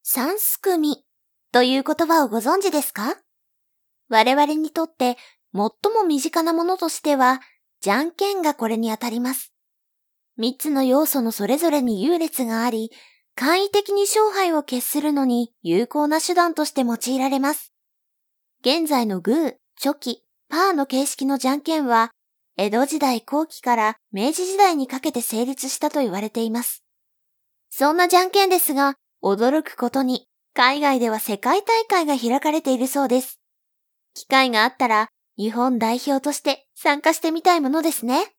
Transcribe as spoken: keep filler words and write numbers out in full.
三すくみという言葉をご存知ですか？我々にとって最も身近なものとしては、じゃんけんがこれにあたります。三つの要素のそれぞれに優劣があり、簡易的に勝敗を決するのに有効な手段として用いられます。現在のグー、チョキ、パーの形式のじゃんけんは、江戸時代後期から明治時代にかけて成立したと言われています。そんなじゃんけんですが、驚くことに、海外では世界大会が開かれているそうです。機会があったら、日本代表として参加してみたいものですね。